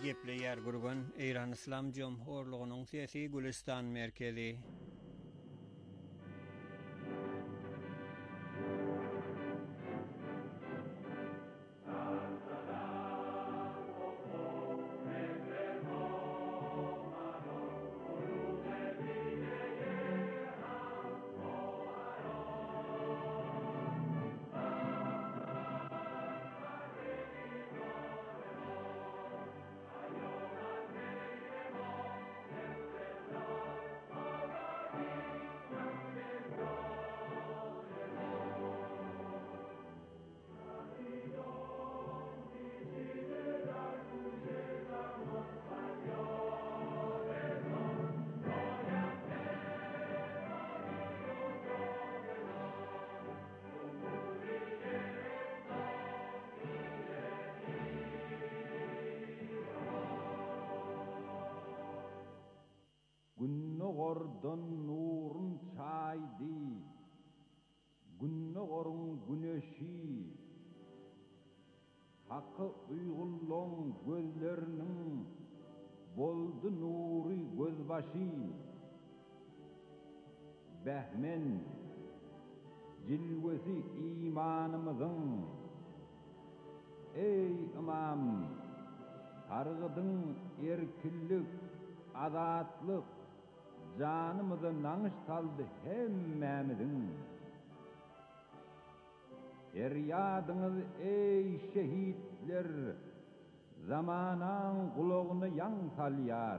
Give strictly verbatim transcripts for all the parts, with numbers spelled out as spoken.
gepleýär gurgun Eýran Islam Jumhurlygynyň sesi Gülistan merkezi. Günnogordan nurun çaydi, günnogorun güneşi, hakkı uygulloň gözlerinin boldu nuri gözbaşy. Behmen, cilvesi imanımızın, ey imam, targıdın erkillik, azatlık, canımıza nanış saldı hemmemizin. Feryadınız ey şehitler, zamanan kulağını yan salyar.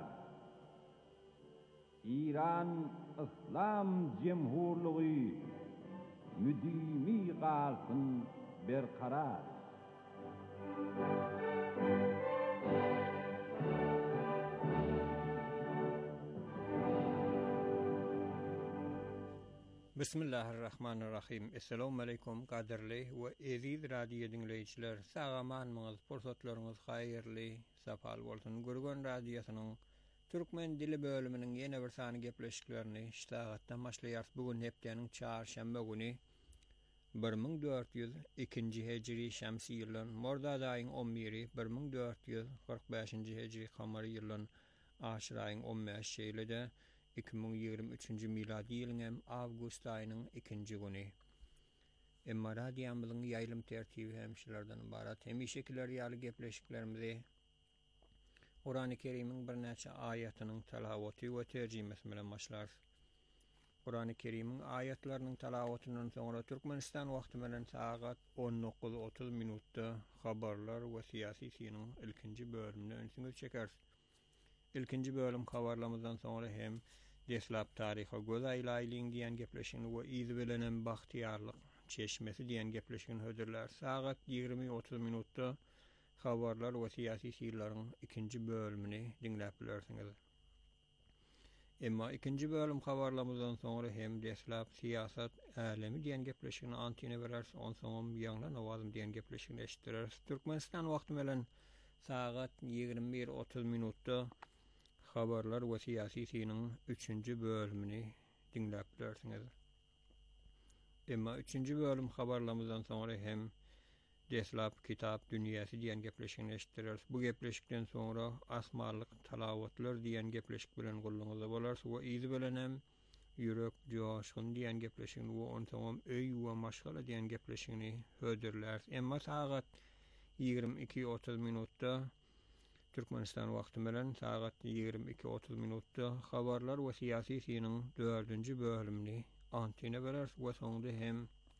İran İslam Cemhurluğu müdimi kalsın berkarar. Bismillahirrahmanirrahim. Assalamu alaikum qadirli we eziz radio dinleyijiler. Sagamanmyňyz, pursatlaryňyz haýyrly, sapal bolsun. Gurgun radiosynyň türkmen dili bölüminiň ýene bir sany gepleşiklerini iştagatdan başlaýar. Bugun hepdeniň çarşamba güni bir ming dört ýüz iki hejri şämsi ýylyň Mordad aýynyň on biri, bir ming dört ýüz kırk beşinji hejri kamary ýylyň Aşyr aýynyň on beşinji ýylynda iki ming ýygrimi üçinji miladi ýylyň awgust aýynyň ikinji güni. Emma radiýamyzyň ýaýlym tertibi hem şulardan ibarat. Hemişekiler ýaly gepleşiklerimizi Qur'an-ı Kerim'iň bir näçe aýatynyň talawaty we terjimesi bilen başlar. Qur'an-ı Kerim'iň aýatlarynyň talawatynyň soňra Türkmenistan wagty bilen sagat on dokuz otuz minutda habarlar we syýasy synyň ilkinji bölümini öňsüňiz çeker. İlkinji bölüm habarlamyzdan soňra hem deslap taryha göz aýlaýlyň diýen gepleşigini we izi bilenen bahtiýarlyk çeşmesi diýen gepleşigini hödürler. Sagat ýygrimi otuz minutda habarlar we syýasy syýlaryň ikinji bölümini dinläp bilersiňiz. Emma ikinji bölüm habarlamyzdan soňra hem deslap siýasat alemi diýen gepleşigini antine berer, on soňam ýaňlan awazym diýen gepleşigini eşitdirer. Türkmenistan wagty bilen sagat ýygrimi bir otuz minutda habarlar we syýasy synyň üçünji bölümini dinläp bilersiňiz. Emma üçünji bölüm habarlamyzdan soňra hem deslap kitap dünýäsi diýen gepleşigini eşitdirer. Bu gepleşikden soňra asmanlyk talawatlar diýen gepleşik bilen gulluňyzda bolar we izi bilen hem ýürek joşgyn diýen gepleşigini we on soňam öý we maşgala diýen gepleşigini hödürler. Emma sagat ýygrimi iki otuz minutda Türkmenistan wagty bilen sagat ýygrimi iki otuz minutda habarlar we syýasy synyň dördünji bölümini antine berer we soňda hem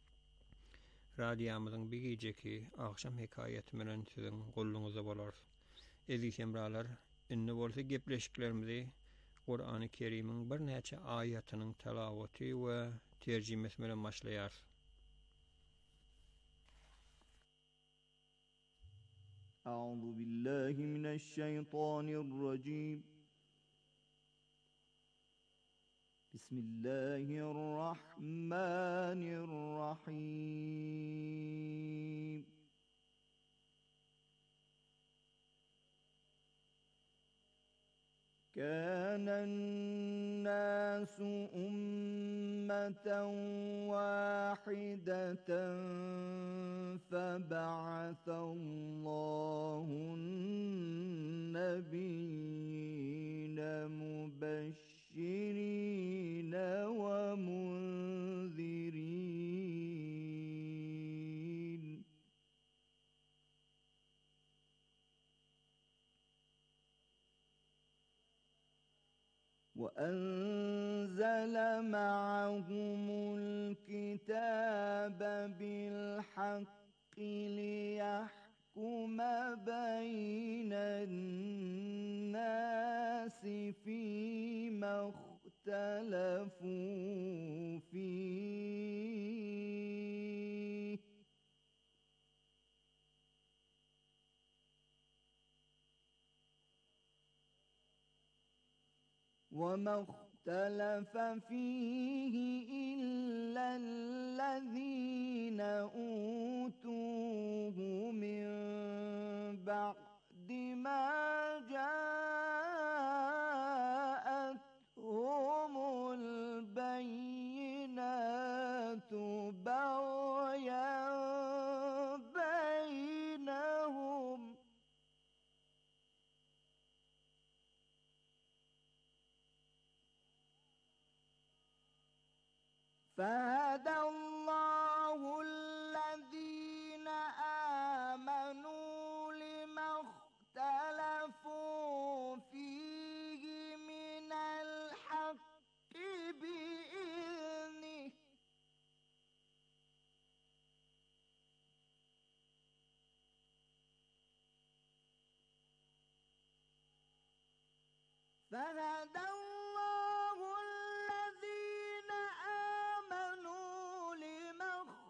radiýamyzyň bir geceki akşam hekaýaty bilen siziň gulluňyzda bolar. Eziz hemralar, inne bolsa gepleşiklerimizi Qur'an-ı Kerim'iň bir näçe aýatynyň talawaty we terjimesi bilen başlaýar. A'udhu billahi mineşşeytanirracim. Bismillahirrahmanirrahim. كان الناس أمة واحدة فبعث الله النبي نبيين مبشرين ومنذرين وأنزل معهم الكتاب بالحق ليحكم بين الناس فيما اختلفوا فيه وما اختلف فيه إلا الذين أوتوه من بعد ما جاءتهم البينات بغيا بينهم فهدى الله الذين آمنوا لما اختلفوا فيه من الحق بإذنه فهدى الله الذين آمنوا لما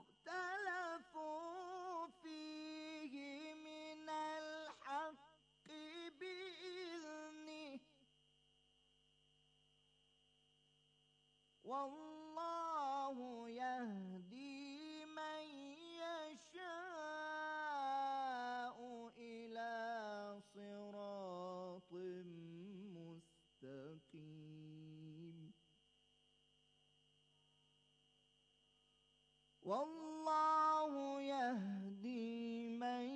اختلفوا فيه من الحق بإذنه والله يهدي من يشاء إلى صراط مستقيم والله يهدي من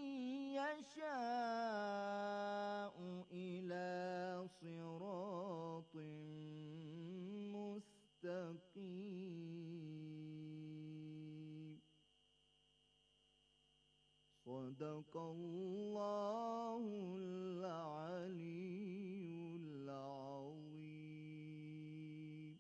يشاء إلى صراط مستقيم صدق الله العلي العظيم.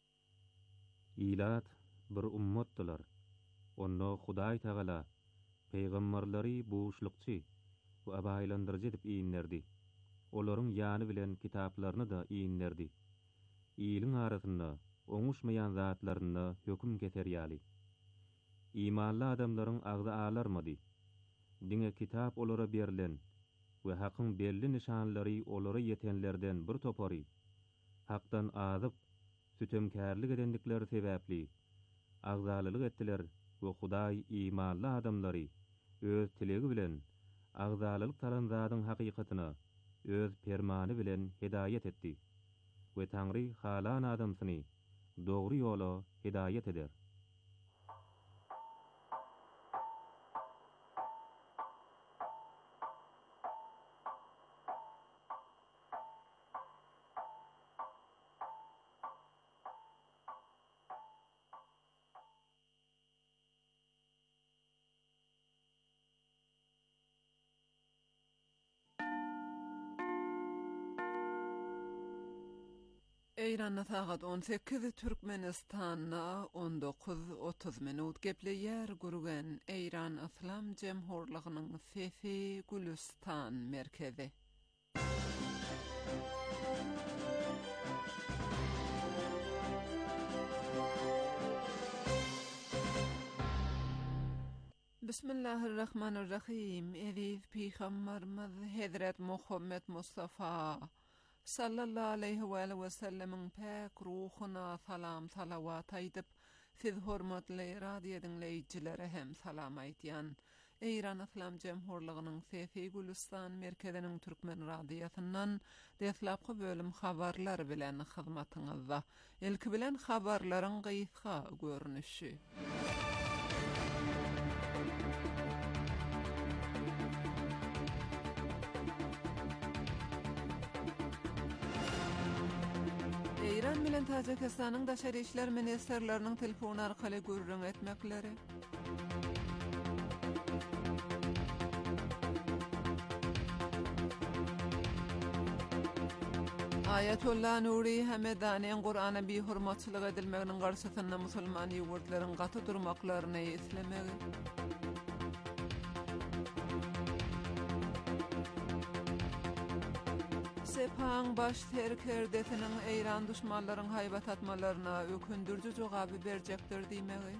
İlat bir ummatdylar. Onda Hudaý Taala peýgamberleri buğuşlukçy we abaýlandyrjy edip iýinlerdi. Olaryň ýany bilen kitaplaryny da iýinlerdi. Ýylyň arasynda oňuşmaýan zatlaryna höküm geterýäli. İmanly adamlaryň agdy alarmady. Diňe kitap olara berilen we hakyň belli nişanlary olara ýetenlerden bir topary. Hakdan azyp sütemkärlik edendikleri sebäpli agzalylyk etdiler we Hudaý imanly adamlary öz tilegi bilen agzalylyk talan zadyň hakykatyna öz permany bilen hidaýet etdi. We Taňry halan adamsyny dogry ýola hidaýet eder. Eýranna sagat on sekiz, Türkmenistanna on dokuz otuz minut gepleýär gurgen Eýran Islam Jemhurlygynyň Sesi Gülistan merkezi. Bismillahirrahmanirrahim. Eziz Peygamberimiz Hazret Muhammed Mustafa sallallahu aleyhi ve aleyhi ve sellemin pek ruhuna salam salavat aýdyp, siz hormatly radio dinleýijilere hem salam aýdýan. Eýran Islam Jemhurlygynyň Sesi Gülistan merkeziniň türkmen radiosundan deslapky bölüm habarlar bilen hyzmatyňyzda. Ilki bilen habarlaryň gysga görnüşi. Eýran bilen Tajikistanyň daşary işler ministrleriniň telefon arkaly gürrüň etmekleri. Ayetullah Nuri Hamedaniň Qur'ana bir hormatçylyk edilmeginiň garşysynda musulman ýurtlaryň gaty durmaklaryny islemegi. Sepang baş terkerdetiniň Eýran düşmanlaryň haýbat atmalaryna ökündürjü jogaby berjekdir diýmegi.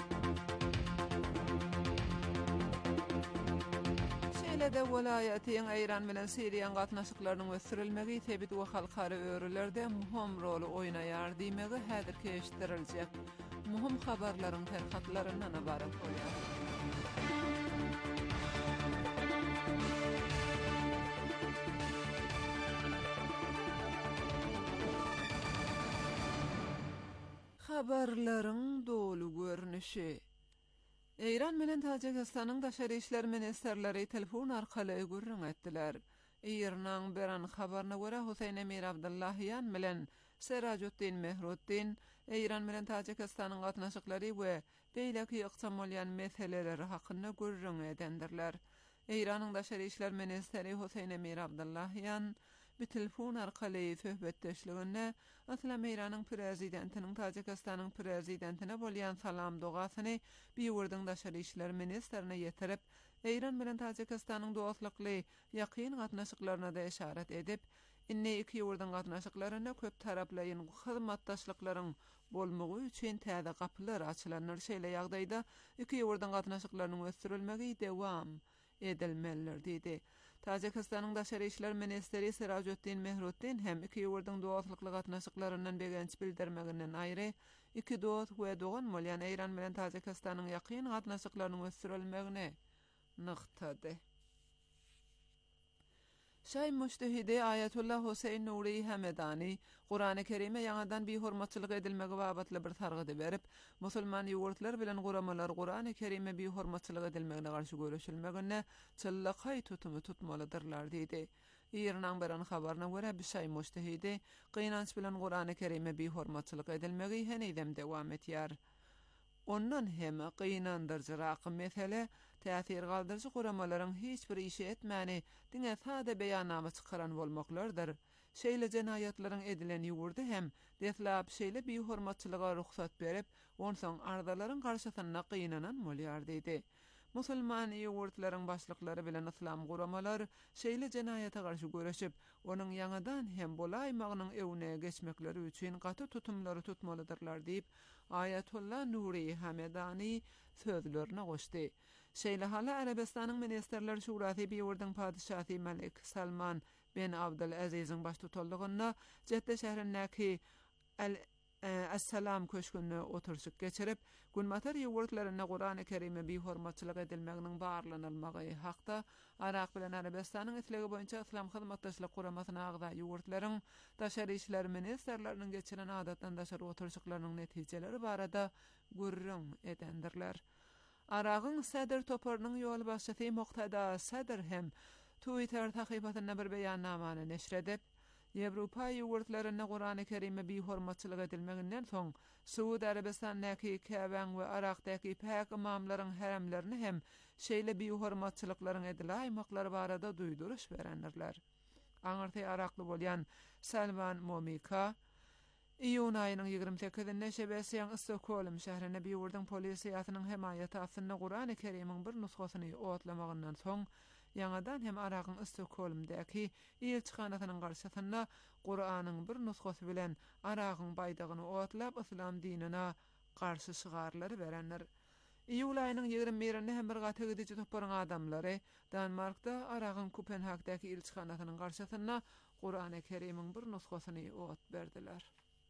Şeýle-de welaýatyň Eýran bilen Siriýa gatnaşyklarynyň ösürilmegi tebit we halkary örülerde muhim rol oýnaýar diýmegi häzirki eşitdiriljek. Muhim habarlaryň terhatlaryndan ibaret bolýar. Habarlaryň dolu görnüşi. Eýran bilen Tajikistanyň daşary işler ministrleri telefon arkaly gürrüň etdiler. Eýranyň beran habaryna görä Husayn Emir Abdullahyan bilen Serajuddin Mehruddin Eýran bilen Tajikistanyň gatnaşyklary we beýleki ykçam bolýan meseleleri hakynda gürrüň edendirler. Eýranyň daşary işler ministri Husayn Emir Abdullahyan bir telefon arkaly söhbetdeşliginde Aslam Eýranyň prezidentiniň Tajikistanyň prezidentine bolýan salam dogasyny bir ýurdyň daşary işler ministrine ýetirip, Eýran bilen Tajikistanyň dostlukly ýakyn gatnaşyklaryna da işaret edip, inne iki ýurdyň gatnaşyklaryna köp taraplaryň hyzmatdaşlyklaryň bolmagy üçin täze gapylar açylanýar şeýle ýagdaýda iki ýurdyň gatnaşyklarynyň ösürilmegi dewam edilmelidir diýdi. Tajikistanyň daşary işler ministri Serajuddin Mehruddin hem iki ýurdyň dostlukly gatnaşyklaryndan begenç bildirmeginden aýry, iki dost we dogan bolýan Eýran bilen Tajikistanyň ýakyn gatnaşyklarynyň ösürilmegine nykdady. Şaý mujtehidi Ayetullah Husayn Nuri Hamedani Qur'an-ı Kerime ýangadan bir hormatçylyk edilmegi babatly bir targydy berip, musulman ýurtlar bilen guramalar Qur'an-ı Kerime bir hormatçylyk edilmegine garşy görüşilmegine çyllakay tutumy tutmalydyrlar diýdi. Eýranyň beran habaryna görä bir şaý mujtehidi gynanç bilen Qur'an-ı Kerime bir hormatçylyk edilmegi heneýdem dewam etýär. Ondan hem gynandyrjyrak mesele täsir galdyrjy guramalaryň hiç bir işi etmäni diňe sade beýannama çykaran bolmaklardyr. Şeýle jenayatlaryň edilen ýurdy hem deslap şeýle bir hormatçylyga ruhsat berip, onsoň ardalaryň garşysyna gynanan bolýar diýdi. Musulman ýurtlaryň başlyklary bilen islam guramalar şeýle jenayata garşy görüşip, onuň ýangadan hem bolaýmagynyň ewne geçmekleri üçin gaty tutumlary tutmalydyrlar diýip, Ayetullah Nuri Hamedani sözlerine goşdy. Şeýle hala Arabistanyň ministrler şurasy bir ýurdyň padyşahy Malik Salman bin Abdulaziziň baş tutuldygyna Jedde şäherindäki As-Salam köşkünde oturşyk geçirip, günmatar ýurtlaryna Qur'an-ı Kerime bir hormatçylyk edilmeginiň barlanylmagy hakda Irak bilen Arabistanyň islegi boýunça islam hyzmatdaşlyk guramasyna agda ýurtlaryň daşary işler ministrleriniň geçiren adatdan daşary oturşyklarynyň netijeleri barada gürrüň edendirler. Aragyň Sadr toparynyň ýol başçysy Muqtada Sadr hem Twitter tahypatyna bir beýannamany neşredip, Ýewropa ýurtlaryna Qur'an-ı Kerime bir hormatçylyk edilmeginden soň Suud Arabistanyňky Käben we Irakdaky päk imamlaryň heremlerini hem şeýle bir hormatçylyklaryň ediläýmaklary barada duýduruş berendirler. Aňyrty Irakly bolýan Salman Momika iýun aýynyň ýygrimi sekizinde Şebesiýan Stockholm şäherine bir ýurdyň polisiýasynyň hemaýaty aslynda Qur'an-ı Kerimiň bir nusgasyny otlamagynyň soň ýangadan hem Aragyň Stockholmdaky elçixanasynyň garşysynda Qur'anyň bir nusgasy bilen Aragyň baýdagyny otlap islam dinine garşy şygarlary berenler. Iýul aýynyň ýygrimi birinde hem bir gaty gidiji toparyň adamlary Danmarkda Aragyň Kopenhagdaky elçixanasynyň garşysynda Qur'an-ı Kerimiň bir nusgasyny ot berdiler.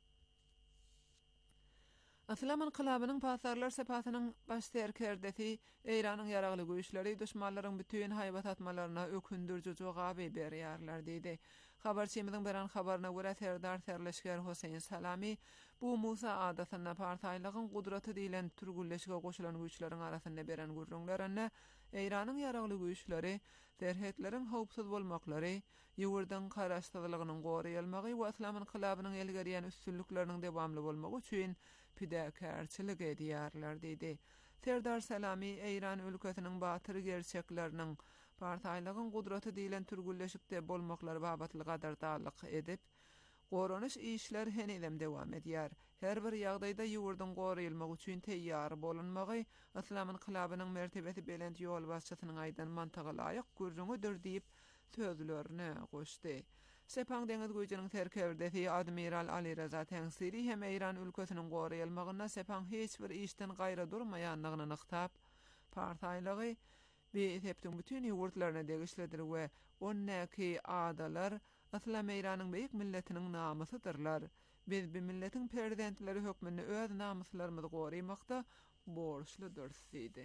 Aslam inqilabynyň pasarlar sepatynyň baş terkerdeti Eýranyň ýaragly güýçleri düşmanlaryň bütün haýbat atmalaryna ökündürjü jogaby berýärler diýdi. Habarçymyzyň beran habaryna görä Serdar Serleşger Husayn Salami bu Musa adatyna partaýlygyň gudraty diýilen türgülleşige goşulan güýçleriň arasynda beren gürrüňlerine Eýranyň ýaragly güýçleri, derhetleriň howpsuz bolmaklary, ýugurdan karaşdygylygynyň goraýalmagy we islam inqilabynyň elgerýän üstünlikleriniň dewamly bolmagy üçin pidäkärçilik edýärler diýdi. Serdar Salamy Eýran ülkesiniň batyr gerçekleriniň partaýlygyň gudraty diýilen türgülleşikde bolmaklary babatly gadardalyk edip, goranyş işler henidem dewam edýär. Her bir ýagdaýda ýugurdan goraýylmak üçin teýýar bolanmagy islam inqilabynyň mertebesi belent ýol başçysynyň aýdan mantaga laýyk görüňüdir diýip sözlerini goşdy. Sepang deňiz güýjüniň terkebirdeki Admiral Ali Reza Tengsiri hem Eýran ülkesiniň goraýylmagyna sepang hiç bir işden gaýra durmaýanlygyny nyktap, partaýlygy bir hepden bütün ýurtlaryna degişledir we onnaki adalar Islam Eýranyň beýik milletiniň namysydyrlar. Biz bir milletin prezidentleri hökmünde öz namyslarymyzy goraýmakda borçludur diýdi.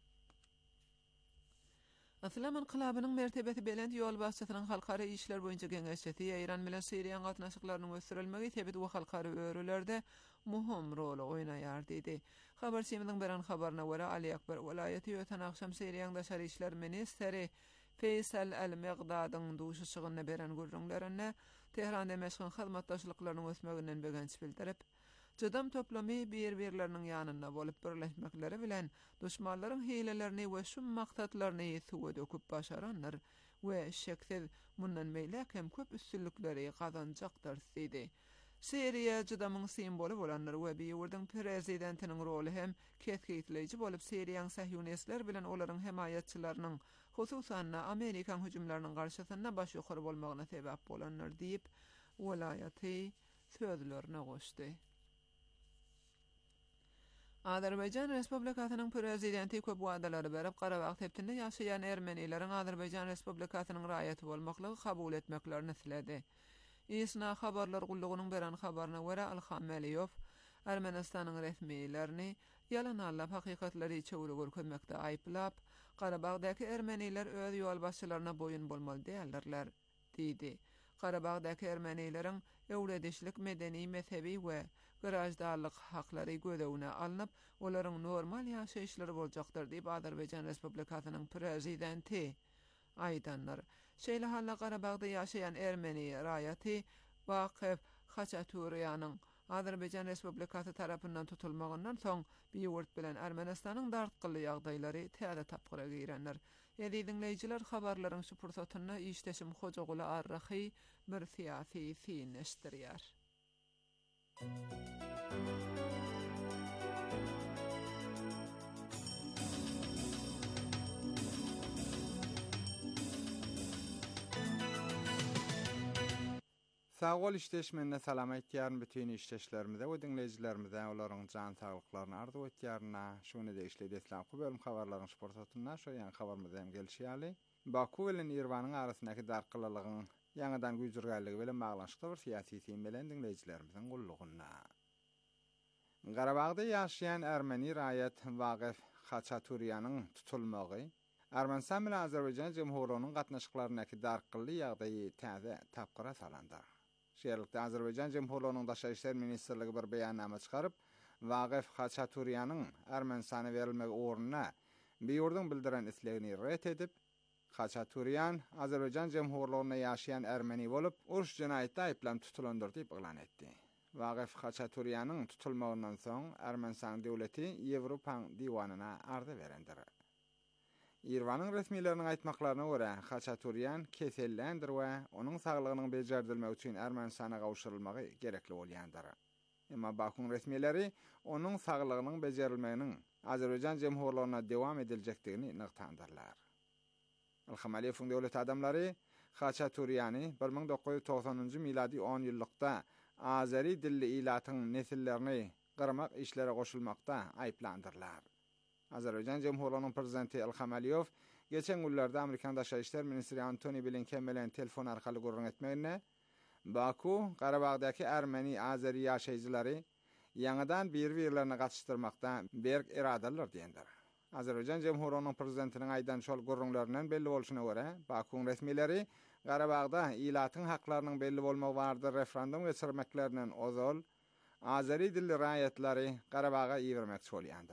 Islam inqilabynyň mertebesi belent ýol başçysynyň halkara işler boýunça geňeşeti Eýran bilen Siriýa gatnaşyklarynyň ösürilmegi tebit we halkara örülerde muhim rol oýnaýar diýdi. Habar seminiň beren habaryna görä Ali Akbar welaýaty öten akşam Siriýanyň daşary işler ministri Feysal el-Megdadyň duşuşygyny beren gürrüňlerine Tehranda meşgul hyzmatdaşlyklarynyň ösmeginden begenç bildirip, jadam toplamy bir-birleriniň ýanynda bolup birleşmekleri bilen düşmanlaryň hilelerini we şu maksatlaryny suwa döküp başaranlar we şeksiz mundan meýle hem köp üstünlikleri gazanjakdyr diýdi. Siriýa jadamyň semboly bolanlar we bir ýurduň prezidentiniň roly hem kesgitleýiji bolup Siriýanyň sahyonistler bilen olaryň himayatçylarynyň hususan Amerikan hüjümleriniň garşysynda baş ýokary bolmagyna sebäp bolanlar diýip welaýaty sözlerine goşdy. Azerbaýjan Respublikasynyň prezidenti köp wagdalary berip Garabag tepdinde ýaşaýan ermenileriň Azerbaýjan Respublikasynyň raýaty bolmaklygy kabul etmeklerini siledi. Isna habarlar gullugynyň beren habaryna görä Al-Hameliýow Ermenistanyň resmiýlerini yalan allap hakykatları çöwre görkezmekde aýplap, Garabagdaky ermeniler öz ýol başçylaryna boyun bolmaly däldirler, diýdi. Garabagdaky ermenileriň öwredişlik medeni, mezhebi we garajdallyk haklary gödäwine alınıp, olaryň normal ýaşaýyşlary boljakdyr diýip Azerbaýjan Respublikasynyň prezidenti aýdanlar. Şeýle halla Garabagda ýaşaýan ermeni raýaty Waqif Haçaturýanyň Azerbaýjan Respublikasy tarapyndan tutulmagynyň soň bir ýurt bilen Ermenistanyň dartgyly ýagdaýlary täze tapgyra girenler. Ýa-da dinleýijiler habarlaryň şu pursatyny işdeşim Hojaguly Arrahy bir siýasy fiňeşdirýär. Sağol işleşmende salam etýärmi bütün işleşlerimize we dinleýijilerimize olaryň jan saglyklaryny arzu etýärna şonu da işledi islam bölüm habarlaryň şportatyna şo ýa habarymyz hem gelişýärli. Baku bilen Irwanyň arasyndaky darkylylygyň ýangydan güýjürgänligi bilen maglanşykda bir siýasy teým bilen dinleýijilerimiziň gullugyna. Garabagda ýaşaýan ermeni raýat Waqif Haçaturýanyň tutulmagy Ermenistan bilen Azerbaýjan Jumhuriyetining gatnaşyklarynaky darkyly ýagdaýy täze tapgyra salandy. Şeýlelikde Azerbaýjan Jumhuriyetining Daşary işler ministrligi bir beýannama çykaryp, Waqif Haçaturýanyň Ermenistana berilmegi ornuna bir ýurduň bildiren islegini ret edip, Haçaturýan Azerbaýjan Jumhuriyetinde ýaşaýan ermeni bolup, uruş jinaýatda aýplan tutulandyr diýip elan etdi. Waqif Haçaturýanyň tutulmagyndan soň Ermenistan döwleti Ýewropa diwanyna arda berendir. Irwanyň resmiýetleriniň aýtmaklaryna görä, Haçaturýan kesellendir we onuň saglygynyň bejerdilmegi üçin Ermenistana gawşyrylmagy gerekli bolýandyr. Emma Bakuň resmiýetleri onuň saglygynyň bejerilmeginiň Azerbaýjan Jumhuriýetyna dewam ediljekdigini nykdandyrlar. Al-Hameliýow döwlet adamlary Haçaturýany bir ming dokuz ýüz togsanyňjy miladi on ýyllykda Azeri dilli ilatyň nesillerini gyrmak işlere goşulmakda aýplandyrlar. Azerbaýjan Jumhuriýetynyň prezidenti Al-Hameliýow geçen günlerde Amerikan Daşary işler ministri Antony Blinken bilen telefon arkaly gurrun etmegine Baku Garabagdaky ermeni Azeri ýaşaýjylary ýangydan bir-birlerini gatnaşdyrmakda berk iradalylar diýendir. Azerbaýjan Jumhuriýetynyň prezidentiniň aýdan şol gurrunlarynyň belli bolşyna görä, Bakuň resmiýetleri Garabagda ilatyň haklarynyň belli bolmagy bardy referendum geçirmeklerinden ozal Azeri dilli raýatlary Garabaga ýetirmekçi bolýandyrlar.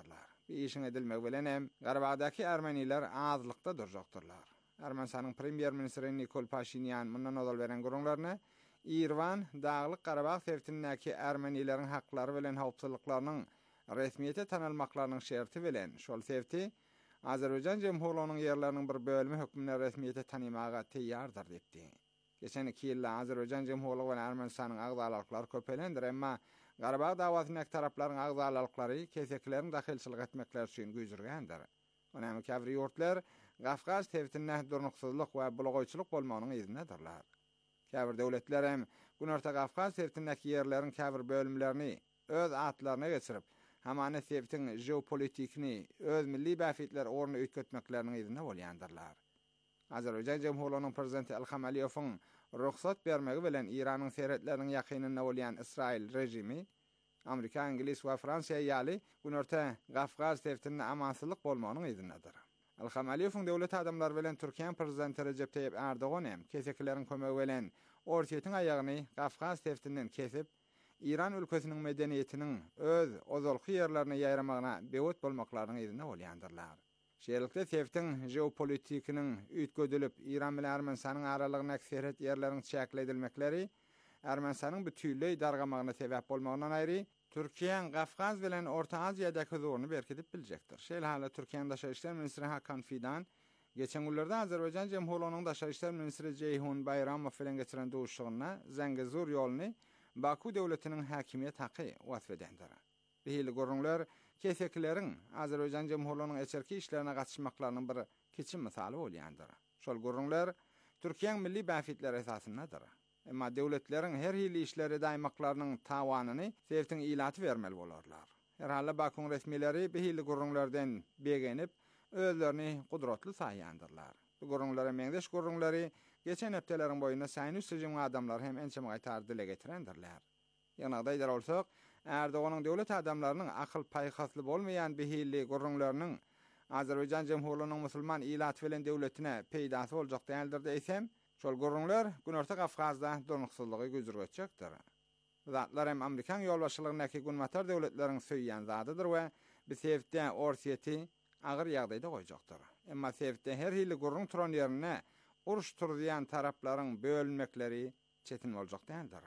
bir işin edilmek bilen hem Garabağdaki Ermeniler azlykda durjakdyrlar. Ermenistanyň premier ministri Nikol Pashinyan mundan odal beren gurulmaryny İrwan Daglyk Garabağ sewtindäki Ermenileriň haklary bilen howpsuzlyklarynyň resmiýete tanalmaklarynyň şerti bilen şol sewti Azerbaýjan Jemhurlugynyň ýerleriniň bir bölümi hökmüne resmiýete tanymaga teýýardyr diýdi. Geçen iki ýylda Azerbaýjan Jemhurlugy we Ermenistanyň agzalalyklary köpelendir, emma Garabağ dawatynyň taraplaryň agzalalyklary keseklerini dahilçilik etmekler üçin güýjürgendir. Onamy käbir ýurtlar Gafgaz sewtinde durnuksuzlyk we bulagoýçylyk bolmagynyň izinedirler. Käbir döwletler hem Günorta Gafgaz sewtindäki ýerleriň käbir bölümlerini öz atlaryna geçirip, hamana sewtiň jeopolitikini öz milli bäfitler orny öýtgetmekleriniň izine bolýandyrlar. Azerbaýjan Jemhurlugynyň prezidenti Ilham Aliýewiň ruhsat bermegi bilen İranyň seretleriniň ýakynyna bolýan Israil rejimi, Amerika, Ingilis we Fransiýa ýaly Günorta Gafgaz sewtinde amansızlyk bolmagynyň izinedir. Ilham Aliýewiň döwlet adamlary bilen Türkiýe prezidenti Recep Tayyip Erdogan hem keseklerin kömegi bilen ortiýetiň aýagyny Gafgaz sewtinden kesip, İran ülkesiniň medeniýetiniň öz ozalky ýerlerine ýaýramagyna bewet bolmaklarynyň izine bolýandyrlar. Şeýlelikde sewtiň jeopolitikiniň üýtgödülip İran bilen Ermenistanyň aralygyna ekseret ýerleriň çäkle edilmekleri Ermenistanyň bütünlüği dargamagyna sebäp bolmagyna aýry Türkiýe Gafgaz bilen Orta Aziýadaky huzuryny berkitip biljekdir. Şeýle halda Türkiýeň Daşary işler ministri Hakan Fidan geçen günlerde Azerbaýjan Jemhurlugynyň Daşary işler ministri Ceyhun Bayramow bilen geçiren duşugyna Zengezur ýoluny Baku döwletiniň häkimiýet haky wasf edendir. Beýle görüňler kesekleriň Azerbaýjan Jemhurlugynyň eçerki işlerine gatnaşmaklarynyň bir keçim misaly bolýandyr. Şol görüňler Türkiýeň milli bäfitleri esasyndadyr. Emma döwletleriň her hili işleri daýmaklarynyň tawanyny sewtiň ilaty bermeli bolarlar. Her halda Bakuň resmiýetleri beýle görüňlerden begenip özlerini gudratly saýýandyrlar. Bu görüňlere meňdeş görüňleri geçen hepdeleriň boýunda saýny üstüjüň adamlar hem ençe gaýtar dile getirendirler. Ýanagda aýdar bolsak, Erdoganyň döwlet adamlarynyň akyl paýhasly bolmaýan beýle görüňleriniň Azerbaýjan Jemhurlugynyň musulman ilaty bilen döwletine peýdasy boljak däldir diýsem, şol görüňler Günorta Gafgazda durnuksuzlygy güýjürgetjekdir. Zatlar hem Amerikan ýolbaşçylygynyňky günmatar döwletleriň söýýän zadydyr we bu sebäpde orsiýeti agyr ýagdaýda goýjakdyr. Emma sebäpde her hili görüň turan ýerine uruş turýan taraplaryň bölünmekleri çetin boljak däldir.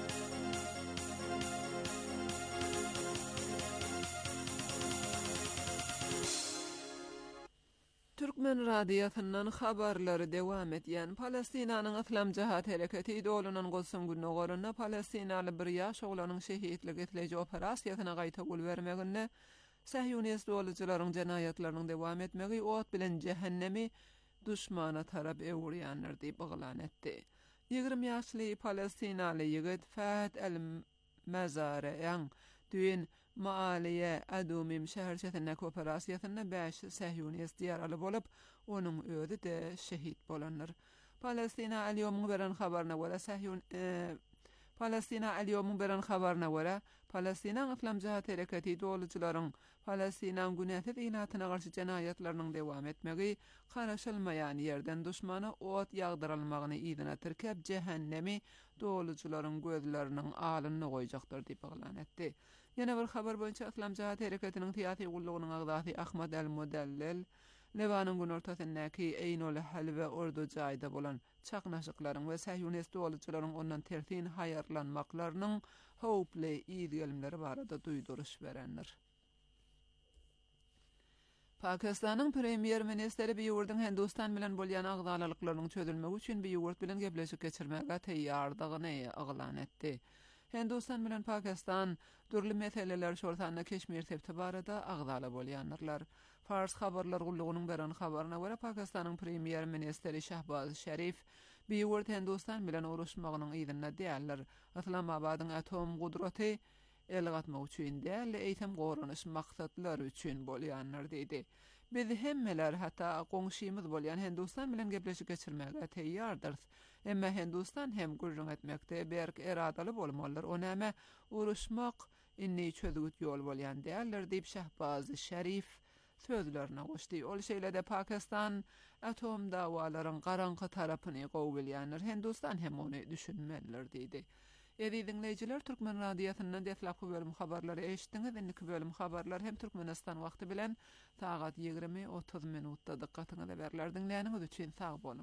Türkmen radiosynyň habarlary dewam edýän Palestinanyň Islam Jihat Hereketi idolunyň golsun gününe gorana Palestinaly bir ýaş oglanyň şehitlik etleji operasiýasyna gaýta gol bermeginde Sahyonist dolucularyň jenaýatlarynyň dewam etmegi ot bilen jehennemi düşmana tarap ewrýänler diýip baglan etdi. ýygrimi ýaşly Palestinaly ýigit Fahd el-Mazariň düýün Maaliye Adumim şäherçesine kooperasyasynda beş Sahyonist ýaraly bolup, onuň özi de şehit bolanlar. Palestina al-Yawmyň beren habaryna görä Sahyon e, Palestina al-Yawmyň beren habaryna görä Palestina Islam Jihat Hereketi dolucularyň Palestina günäsiz ilatyna garşy jenaýatlarynyň dewam etmegi garaşylmaýan ýerden düşmana ot ýagdyrylmagyny ýygyna tirkep jehennemi dolucularyň gözleriniň alyny goýjakdyr diýip baglan etdi. Ýene bir habar boýunça Islam Jihat Hereketiniň tiýatry gullugynyň agdaty Ahmad el-Mudallil Lebanyň günortasyndaky Eynul Halwe ordu jaýda bolan çaqnaşyklaryň we Sahyonist dolucularyň ondan tertin haýarlanmaklarynyň howply ýygylimleri barada duýduruş berenler. Pakistanyň premier ministri bir ýurdyň Hindistan bilen bolýan agdalalyklarynyň çözülmegi üçin bir ýurt bilen gepleşik geçirmäge teýýardygyny aglan etdi. Hindistan bilen Pakistan durly meseleler şortanda Keşmir septi barada agdala bolýanlar. Fars habarlar gullugynyň beren habaryna görä Pakistanyň premier ministri Shahbaz Sharif bir ýurt Hindistan bilen uruşmagynyň ýygyna diýerler. Islamabadyň atom gudraty elgatmak üçin däl, eýtem goranyş maksatlary üçin bolýanlar diýdi. Biz hemmeler hatta goňşymyz bolýan Hindistan bilen gepleşik geçirmäge teýýardyr. Emma Hindistan hem gurrun etmekde berk eradaly bolmalylar. Onäme uruşmak inni çözgüt ýol bolýan däller diýip Shahbaz Sharif sözlerine goşdy. Ol şeýlede Pakistan atom dawalaryň garanky tarapyny gowy bilýänler. Hindistan hem ony düşünmeliler diýdi. Edi dinleyijiler, Türkmen radiosynyň deflapy bölüm habarlary eşitdiňiz. Indiki bölüm habarlary hem Türkmenistan wagty bilen saat ýigirmi otuz minutda dikkatyňyzy berler. Dinleýäniňiz üçin sag bolun.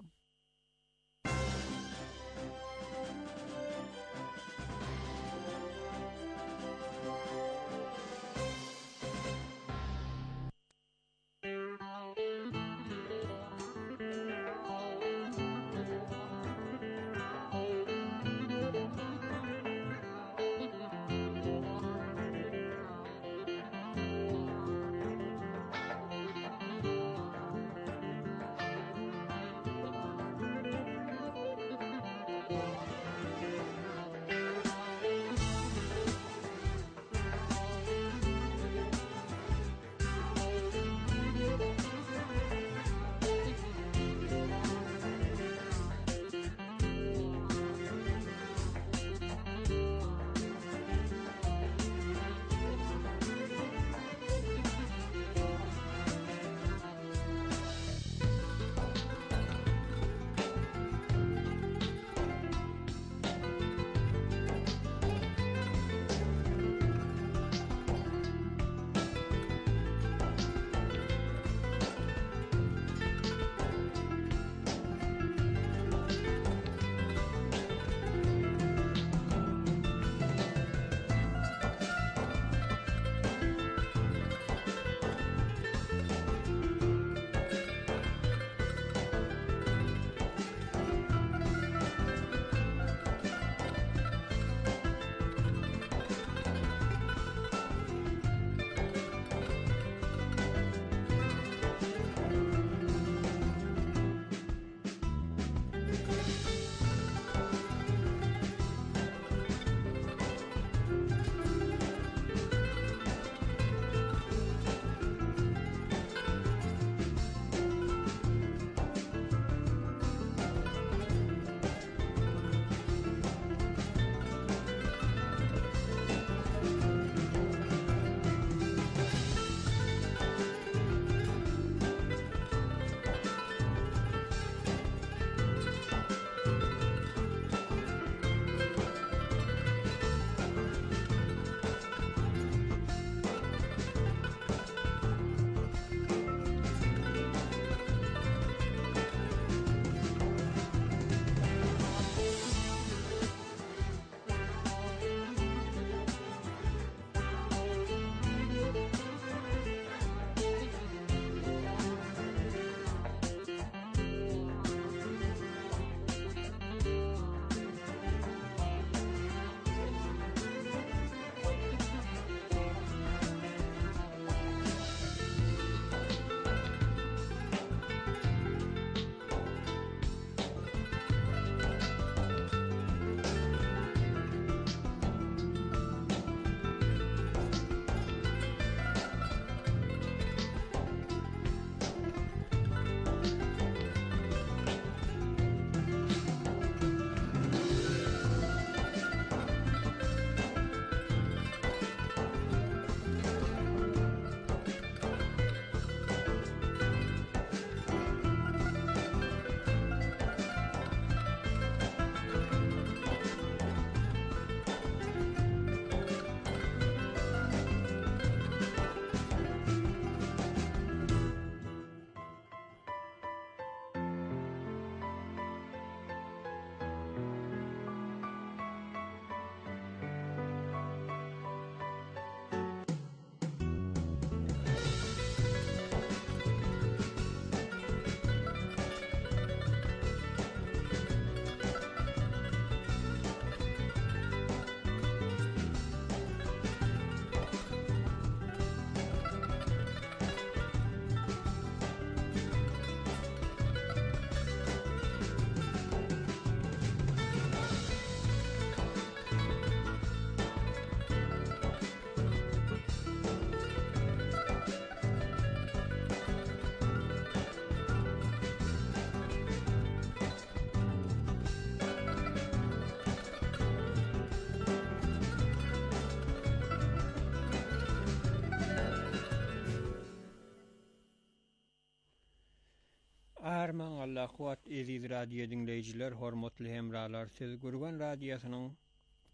Arman Allah kuat eziz radio dinleyijiler, hormatly hemralar, siz Gurgan radiosynyň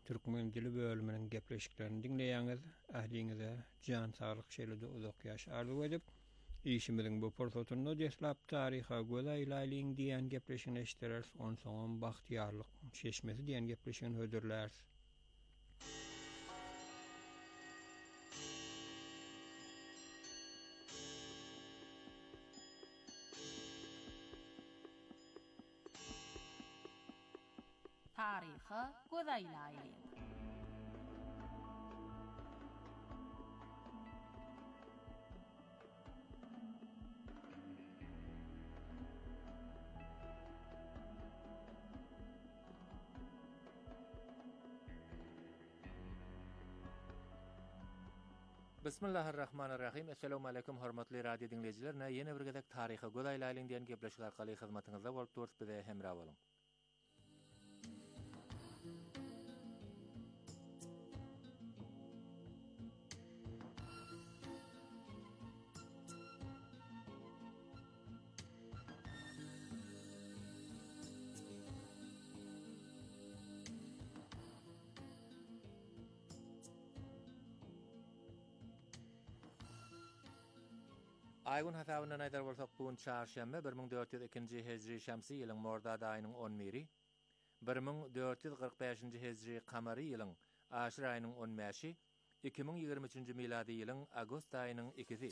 Türkmen dili bölüminiň gepleşiklerini dinleýäňiz. Ähliňize jan saglyk şeýle uzak ýaş arzu edip, işimiziň bu porsotuny deslap taryha gözaýlaýlyň diýen gepleşigini eşitdirers, on soňam bagtyarlyk şeşmesi diýen gepleşigini hödürlärs. Taryhy gözaýlaýly. Bismillahirrahmanirrahim. Assalamu alaykum hormatly radio dinleyijiler. Ýene bir gezek taryhy gözaýlaýlyň diýen gepleşik arkaly hyzmatyňyzda bolup durýar, bize hemra boluň. Aýgun hasabyna näder bolsak, bugun çarşamba bir ming dört ýüz ikinji hejri şämsi ýylyň Mordad aýynyň on biri, bir ming dört ýüz gyrk beşinji hejri kamary ýylyň Aşyr aýynyň on beşi, iki ming ýygrimi üçinji miladi ýylyň Agost aýynyň ikisi.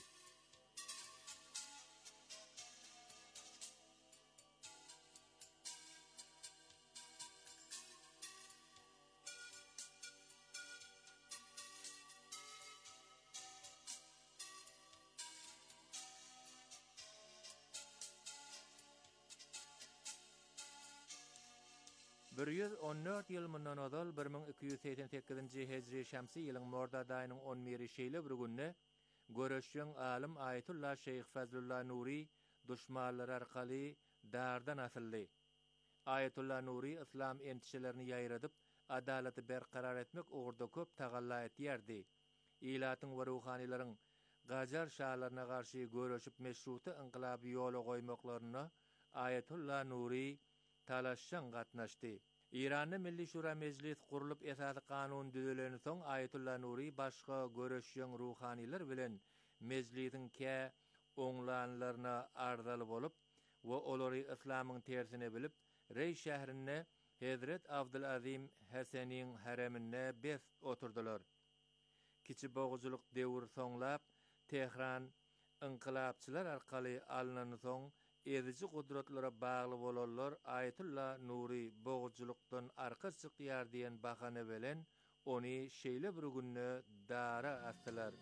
bir yüz on dört ýyl mundan ozal bir ming iki ýüz seksen sekizinji hejri şämsi ýylyň Mordad aýynyň on biri şeýle bir günde göreşýän alim Ayetullah Şeyh Fazlullah Nuri düşmanlar arkaly dardan asyldy. Ayetullah Nuri islam entişelerini ýaýradyp adalaty berqarar etmek ugrda köp tagalla etýärdi. Ilatyň we ruhanilaryň gajar şahlaryna garşy göreşip meşruty inqilaby ýola goýmaklaryna Ayetullah Nuri talaşşan gatnaşdy. İran'da Milli Şura Meclis kurulup esasy kanun düzülen soň Ayetullah Nuri başga göreşýän ruhaniler bilen meclisiň kä oňlanlaryna ardaly bolup we olary islamyň tersine bilip Rey şäherine Hazret Abdulazim Hasanyň haremine bes oturdular. Kiçi boğuzuluk dewr soňlap Tehran inqilapçylar arkaly alynan soň ezici kudretlara bağlı bolanlar Ayetullah Nuri boğuzculukdan arka çıkýar diýen bahane bilen ony şeýle bir günne dara asdylar.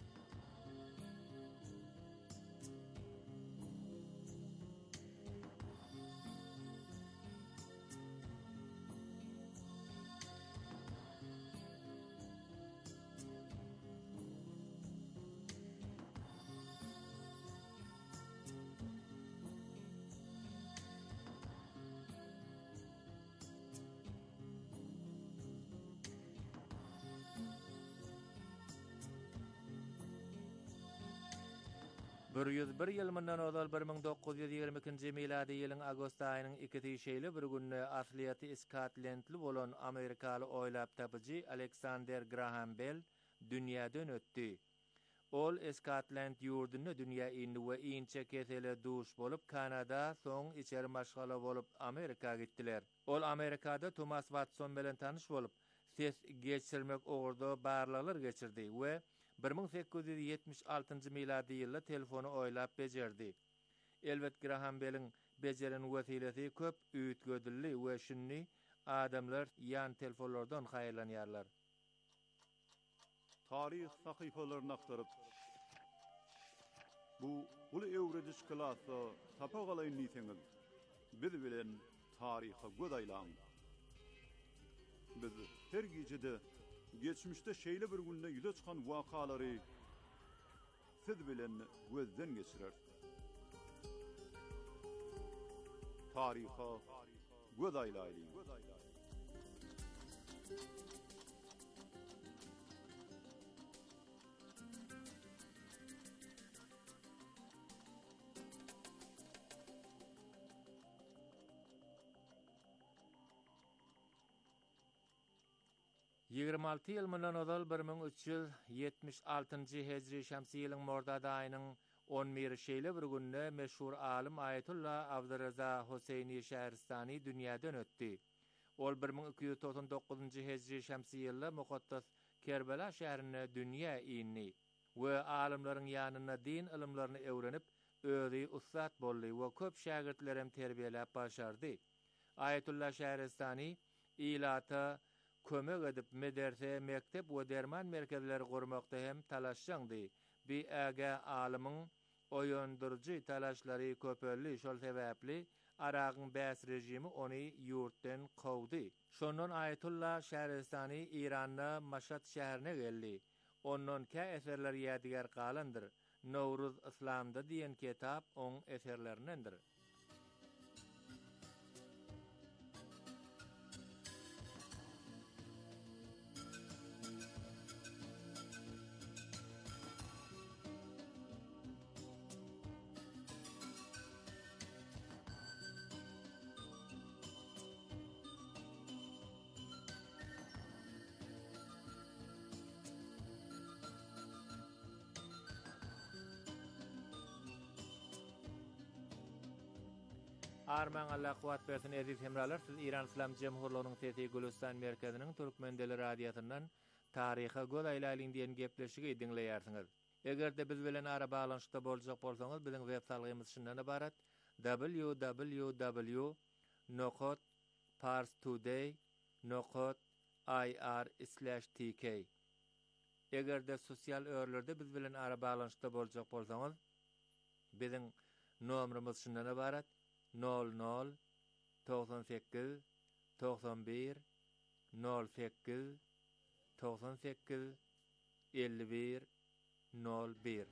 bir yüz bir ýyl mundan ozal bir ming dokuz ýüz ýygrimi ikinji miladi ýylyň Agost aýynyň ikisi şeýle bir günde asliýaty Skotlandly bolan Amerikaly oýlap tapyjy Alexander Graham Bell dünýäden ötdi. Ol Skotland ýurduny dünýä indi we inçe kesele duş bolup Kanada, soň içeri maşgala bolup Amerika gitdiler. Ol Amerikada Thomas Watson bilen tanyş bolup ses geçirmek ugrda barlalar geçirdi we bir ming sekiz ýüz ýetmiş altynjy miladi ýylda telefonu oýlap bejerdi. Elbet Graham Bell'in bejeren wesilesi köp üýtgödilli we şunny adamlar ýan telefonlardan haýyrlanýarlar. Tarih sahypalaryny aktaryp bu uly öwrediş klasy tapagaly niýetiňiz biz bilen taryha gözaýlan. Biz her gecede geçmişte şeýle bir günde ýüze çykan wakalary siz bilen gözden geçirer. Taryha gözaýlaýly. ýygrima alty ýyl mundan ozal bir ming üç ýüz ýetmiş altynjy hejri şämsi ýylyň Mordad aýynyň on bir şeýle bir günde meşhur alim Ayetullah Abdurraza Hoseyni Şähristani dünýäden ötdi. Ol bir ming iki ýüz toksan dokuzynjy hejri şämsi ýylda Mukaddas Kerbela şäherine dünýä iýinni we alimlaryň ýanyna din ilimlerini öwrenip özi ustad boldy we köp şagirdlerem terbiýelep başardy. Ayetullah Şähristani ilata kömek edip mederse, mektep we derman merkezleri gurmakda hem talaşşaňdy. Bi äge alymyň oýandyrjy talaşlary köpelli, şol sebäpli Aragyň bäs rejimi ony ýurtdan kowdy. Şondan Ayetullah Şähristani Iranda Maşhad şäherine geldi. Ondan kä eserler ýadigar galandyr. Nowruz Islamda diýen kitap oň eserlerindendir. Arman Allah kuwat bersin aziz hemralar, siz İran İslam Cemhurluğunyň sesi Gülistan merkeziniň Türkmen dili radiosynyň taryha goýlaýlaryň diýen gepleşigi dinleýärsiňiz. Egerde biz bilen ara balanşykda boljak bolsaňyz, biziň web salgymyz şundan ibarat: w w w nokta parstoday nokta i r slash t k. Egerde sosial örlerde biz bilen ara balanşykda boljak bolsaňyz, biziň nomerimiz şundan ibarat: nol nol doksan sekiz doksan bir nol sekiz doksan sekiz elli bir nol bir.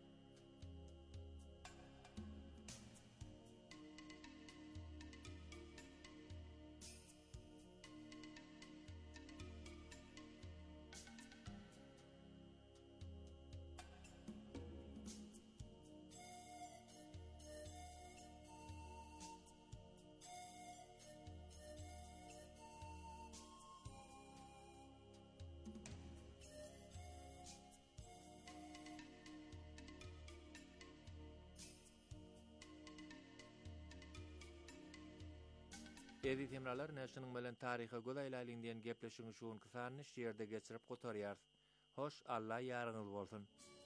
Eziz hemralar, näşiniň bilen taryha goýlaýlaryň diýen gepleşigiň şuun kysany şeýerde geçirip gotarýar. Hoş, Allah ýaryňyz bolsun.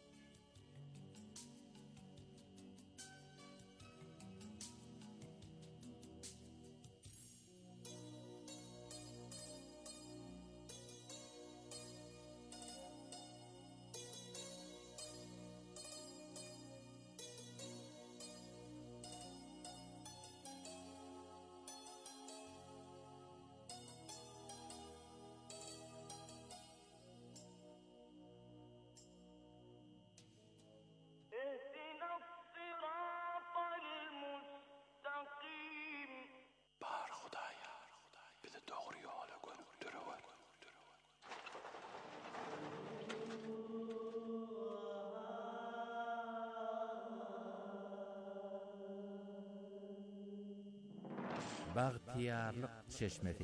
Bagtiyarlyk çeşmesi.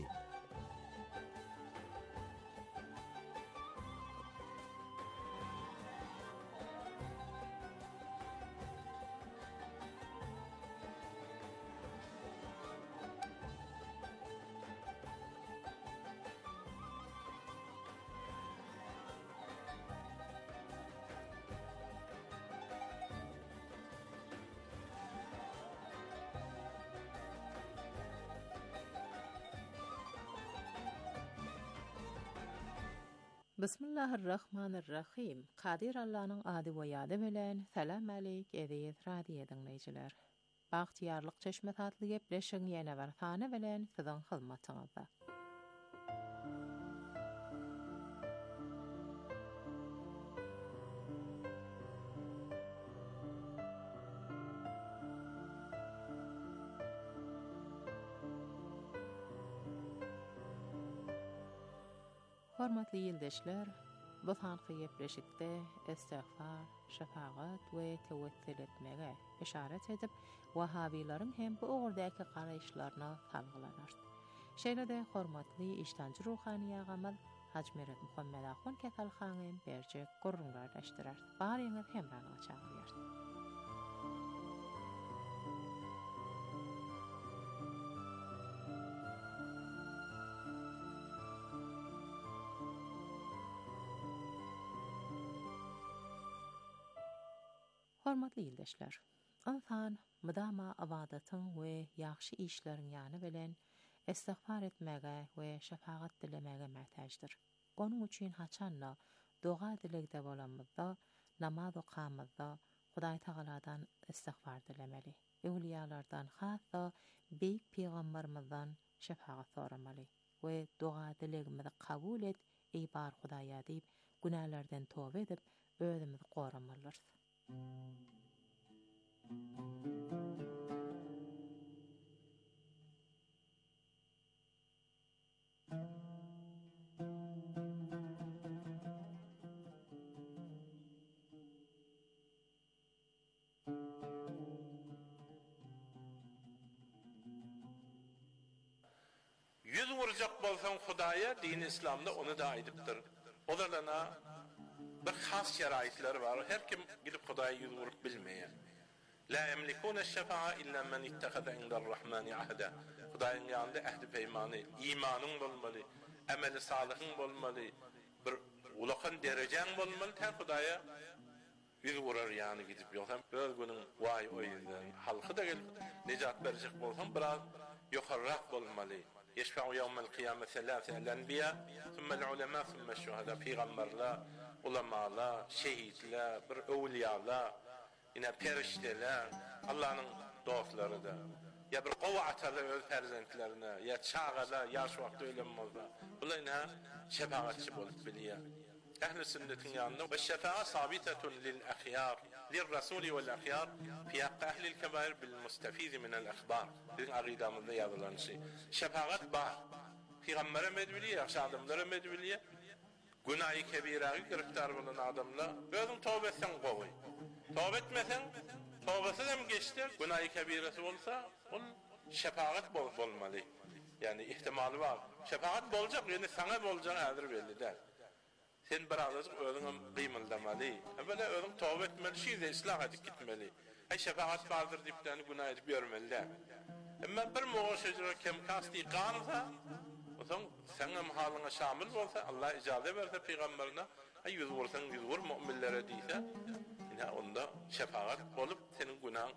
Bismillahirrahmanirrahim. Kadir Allah'ın adı ve yadı bilen salam aleyk eziz radio dinleyiciler. Bagtiyarlyk çeşmesi adlı gepleşiň ýene bir sany bilen siziň hyzmatyňyzda. Hormatly ýyldaşlar, bu sanky gepleşikde istigfar, şefagat we tewessül etmege işaret edip, Wahabilaryň hem bu ogurdaky garaýşlaryna salgylanar. Şeýle-de hormatly iştanjy ruhani ýagamyz Hacmeret Muhammed Ahun Ketalhangen berje gurrunlardaşdyrar. Baryňyz hemrahyna çagyrýar. Hormatly ýyldaşlar, insan mudama abadatyň we ýagşy işleriň ýany bilen istigfar etmege we şefagat dilemege mätäjdir. Onuň üçin haçanla doga dilegde bolamyzda, namaz okamyzda Hudaý Tagaladan istigfar dilemeli. Ewliýalardan hatda beýik peýgamberimizden şefagat soramaly we doga dilegimizi kabul et, ey bar Hudaýa diýip günahlardan toba edip özümizi goramalyr. Yüz vuracak bolsan Hudaýa, din İslamda onu da aýdypdyr. Olarlana bir has şeraitler var. Her kim gidip Hudaýa yüz vurup bilmeýär. La yemlikuna şefa'a illa men ittehada inde'r-Rahmani ahda. Hudaýyň ýanynda ähdi peýmany, imanyň bolmaly, ameli salyhyň bolmaly, bir ulakan derejeň bolmaly, tä Hudaýa yüz vurar ýany gidip ýoksa bir günüň waý oýundan halky da gelip nejat berjek bolsaň biraz ýokarrak bolmaly. يشفع يوم القيامة ثلاثة الأنبياء ثم العلماء ثم الشهداء پیغمبرlar, ulamalar, şehitler, bir öwliýalar, ina perişteler, Allah'ın dostları da. Ya bir gowa atarlar öz perzentlerine, ya çağalar, yaş wagty ölenmezler. Bular ina şefaatçi bolup bilýär. Ehl-i sünnetin yanında ve şefa'a sabitetun lil ahyar, lil rasuli vel ahyar fi haqqi ehlil kebair bil mustafiz min al akhbar. Bizim aqidamızda yazılan şey. Şefaat bar. Peygambere medvili, yaxşı adamlara medvili, günahı kebirayı giriftar bolan adamlar, özün tövbe etsen gowy. Tövbe etmesen, tövbesi de geçti, günahı kebiresi bolsa, ol şefaat bol bolmaly. Yani ihtimali var. Şefaat bolacak, yani sana bolacak hazır belli değil. Sen birazcık özüňe gymyldamaly. Böyle özüň tövbe etmeli, şeýle islah edip gitmeli. Ay şefaat bardyr diýip de günah edip görmeli. Emma bir moğuşajyra kim kasti qansa, oson seňem halyňa şamil bolsa, Allah ijazet berse peýgamberine, ay yüz vursaň yüz vur mu'minlere diýse, ina onda şefaat bolup senin günahın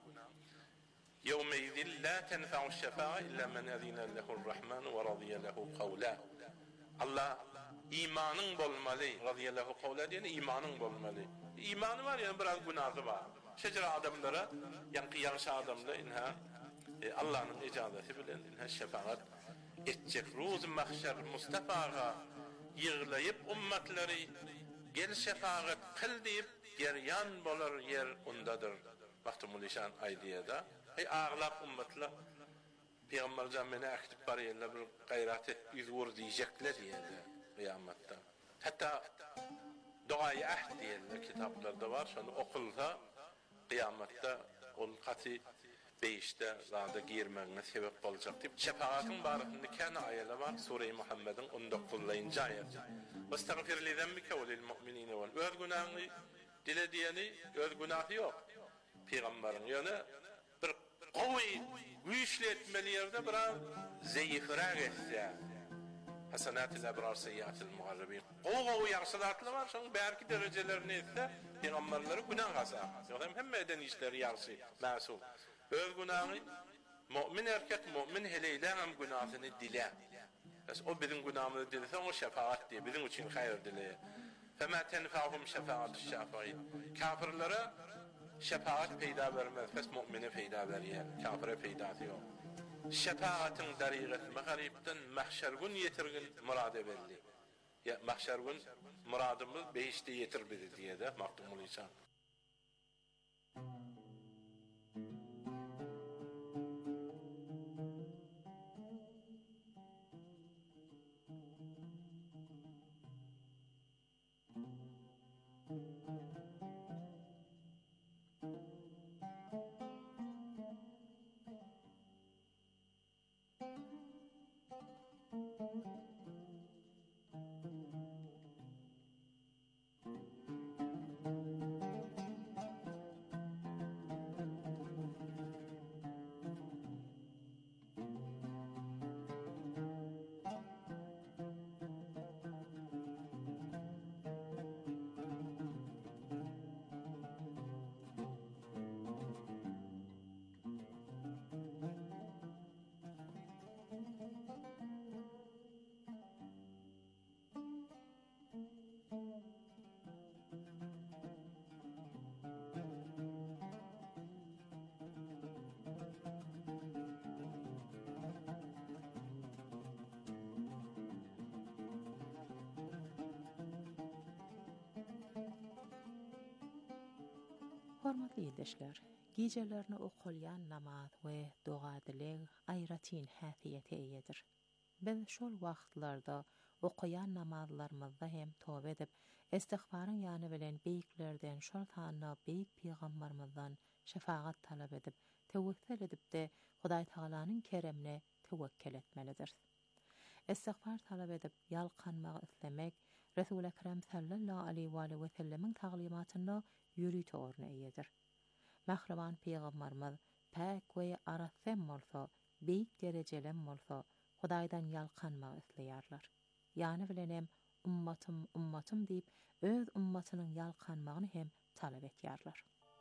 yevme izin la tenfa'u şefa'a illa men azina lehu'r-Rahman ve radiya lehu qawla. Allah imanın bolmaly, radiyallahu qawla diýeni imanın bolmaly. İmanı var yani biraz günahı var. Şecer adamlara, yankı ýagşy adamlar inha e, Allah'ın icazeti bilen inha şefaat etjek. Ruz mahşer Mustafa'ga yığlayıp ummatları gel şefaat kıl diýip geryan bolar yer ondadır. Mahtumul işan aýdýada. Ey ağlap ummatlar Peygamberden meni aktif barýarlar bir gaýrat et yüz vur diýjekler diýdi kıyamatda. Hatta Duay ahd diýerler kitaplarda var. Şonu okulsa kıyamatda ol gaty beýişde zada girmegine sebep boljak diýip şefaatyň barynda kan aýalar var. Sure-i Muhammedin on dokuzynjy aýaty. Wastagfir li zembika we lil mu'minina wal öz gunahy dile diýeni öz gunahy ýok. Peýgamberin ýöne bir gowy güýçli etmeli ýerde biraz zeyifrak etse. Hasanat-ül ebrar seyyiat-ül muharrabin. Gowy ýagşylatlar var, şoň bärki derejelerini etse, peýgamberleri günah gasa. Ýönem hemme eden işleri ýagşy, masum. Öz gunahy mu'min erkek mu'min heleyläňem gunahyny dile. Bes o bizim günahymyzy dilese o şefaat diýip bizim üçin haýr dile. Fema tenfa'hum şefaat-üş şafi'in. Kafirlere şefaat peýda bermez, bes mu'mine peýda berýär. Kafire peýda ýok. Şefaatin dariqetine garipden mahşer gün yetirgin murad belli. Ya mahşer gün muradymyz beýişde yetir bizi diýede Mahtumul İsan. Hormatly ýerdeşler, gijelerini okulyan namaz we doga dilen aýratyn häsiýeti eýedir. Biz şol wagtlarda okuyan namazlarymyzda hem tobe edip, istigfaryň ýany bilen beýiklerden şol tanna beýik peýgambermizden şefaat talap edip, tewekkül edip de Hudaý Taalanyň keremine tewekkül etmelidir. Istigfar talap edip ýalkanmagy islemek Resul Ekrem sallallahu aleyhi ve sellem'in taglimatyna ýüri toruna eýedir. Mahraman peýgamberimiz päk we arasem bolsa, beýik derejelen bolsa, Hudaýdan ýalkanmagy isleýärler. Ýany bilenem ummatym ummatym diýip öz ummatynyň ýalkanmagyny hem talap etýärler.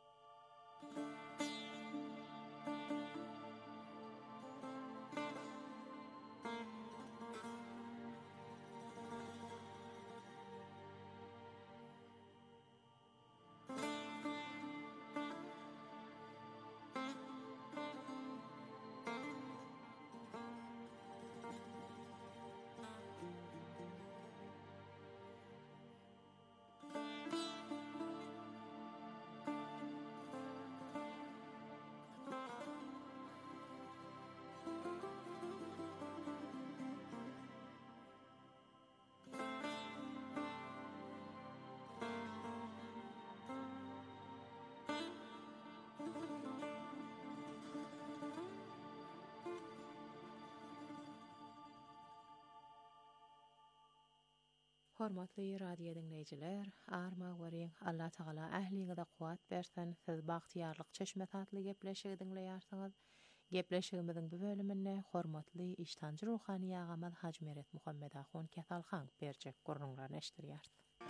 Hormatly radio dinleyijiler, arma werin Allah Taala ähliňize kuwat bersen, siz bagtyarlyk çeşme tatly gepleşigi dinleýärsiňiz. Gepleşigimiziň bu bölümine hormatly iştanjy ruhany ýagamaz Hajmeret Muhammed Ahun Ketalhan berjek gurrunlaryny eşdirýär.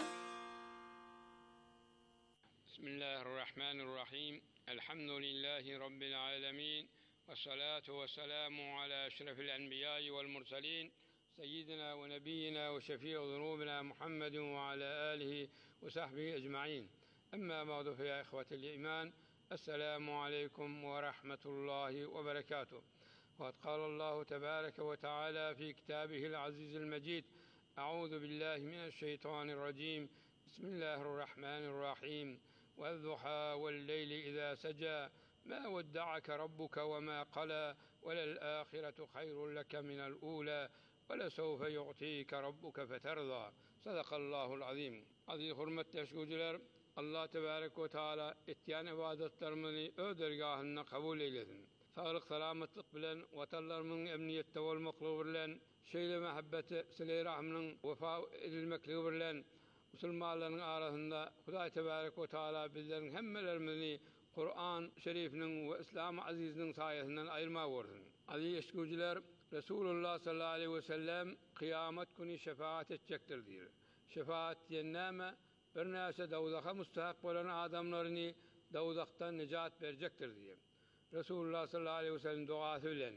Bismillahirrahmanirrahim. Elhamdülillahi rabbil alamin. Ve salatu ve selamu ala eşrefil enbiya'i vel mursalin. سيدنا ونبينا وشفيع ذنوبنا محمد وعلى آله وصحبه أجمعين. أما بعد فيا إخوة الإيمان السلام عليكم ورحمة الله وبركاته. وقد قال الله تبارك وتعالى في كتابه العزيز المجيد: أعوذ بالله من الشيطان الرجيم. بسم الله الرحمن الرحيم. والضحى والليل إذا سجى ما ودعك ربك وما قلى وللآخرة خير لك من الأولى وَلَسَوْفَ يُعْطِيكَ رَبُّكَ فَتَرْضَى. Sadakallahul azim. Aziz hurmetli eşgücüler, Allah Tebarek ve Teala etýän ibadetlerimizi öz dergahynda kabul eylesin. Sağlyk salamatlyk bilen, watanlarymyň emniýetde bolmaklygy bilen, şeýle mehabbeti, sile-i rahmynyň wefa edilmekligi bilen musulmanlaryň arasynda Hudaý Tebarek ve Teala bizleriň hemmelerimizi Kur'an şerifiniň we İslam aziziniň saýasyndan aýyrma bersin. Aziz eşgücüler, Resulullah sallallahu aleyhi ve sellem kıyamet günü şefaat edecektir diyor. Şefaat diyenname bir näse dawzaha mustahak bolan adamlaryny dawzakdan nicat verecektir diyor. Resulullah sallallahu aleyhi ve sellem duasy bilen.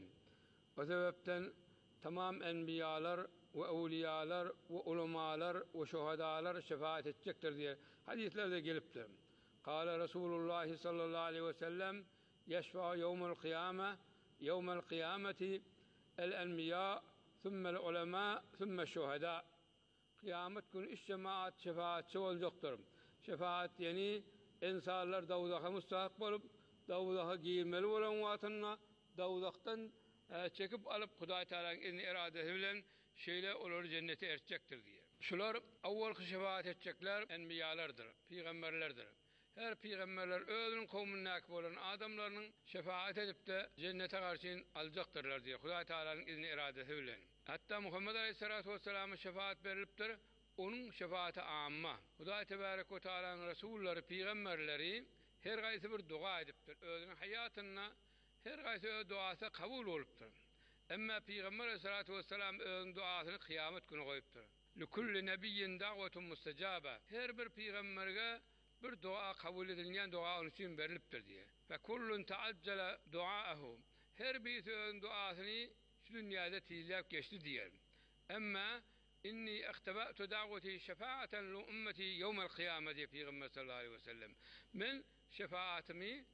O sebepten tamam enbiyalar ve awliyalar ve ulemalar ve şuhadalar şefaat edecektir diye hadislerde gelipdir. Kâle Resulullah sallallahu aleyhi ve sellem yeşfa yevmel kıyame yevmel kıyameti el-enbiya, thummel ulema, thummel şuhada. Kıyamet günü iş cemaat şefaatçi olacaktır. Şefaat yani insanlar davudaka mustahak bolup, davudaka giyilmeli olan watynna, davudaktan e, çekip alıp Hudaý Taalanyň izni iradesi bilen şeýle olar cennete erçektir diye. Şular awwalky şefaat etjekler enbiyalardyr, peýgamberlerdir. Her peýgamberler özüniň kowmundäki bolan adamlarynyň şefaat edip de cennete garşyn aljaktyrlar diye Hudaý Taalanyň izni iradesi bilen. Hatta Muhammed aleyhissalatu vesselam'a şefaat berilipdir. Onun şefaati amma. Hudaý Tebarek ve Taalanyň rasullary, peýgamberleri her gaýsy bir dua edipdir. Özüniň hayatynda her gaýsy öz duasy kabul bolupdyr. Emma Peýgamber aleyhissalatu vesselam özüniň duasyny kıyamet günü goýupdyr. Likulli nebiyyin da'watun mustajaba. Her bir peýgamberge bir dua kabul edilýän dua onun üçin berilipdir diye. Fe kullun ta'ajjala du'aahu. Her bir sözün duasyny şu dünýäde tizlep geçdi diýer. Emma inni ihtaba'tu da'wati şefa'atan li ummeti yevmel kıyameti diye Peygamber sallallahu aleyhi ve sellem. Men şefaatimi,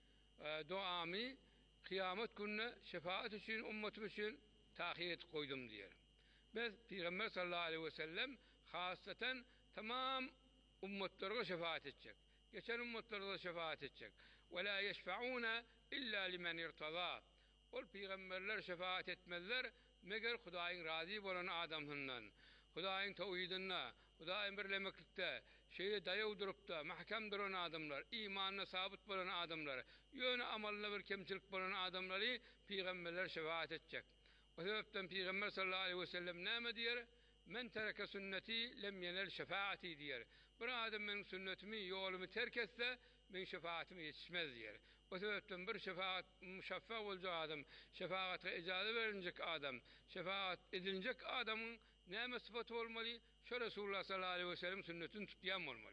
duamy kıyamet gününe şefaat için ummetim için tahir et koydum diýer. Biz Peygamber sallallahu aleyhi ve sellem hasaten tamam ummetlerine şefaat edecek. Geçen ummetlerine şefaat edecek. ولا يشفعون إلا لمن ارتضى. Ol peygamberler şefaat etmezler meger Hudaýyň razy bolan adamhyndan. Hudaýyň tawhidinna, Hudaýyň birlemeklikde, şeýle daýaw durupda, mahkam duran adamlar, imanyna sabit bolan adamlar, ýöne amalyna bir kemçilik bolan adamlary peygamberler şefaat etjek. O sebepden Peygamber sallallahu aleyhi ve sellem näme diýer? Men tereke sünneti lem yenel şefaati diýer. Bir adam meň sünnetimi, ýolumy terk etse, men şefaatime ýetişmez diýer. O sebepden bir şefaat muşaffa boljak adam, şefaate ijaza verilecek adam, şefaat edilecek adamın näme sıfaty bolmaly? Şo Resulullah sallallahu aleyhi ve sellem sünnetini tutýan bolmaly.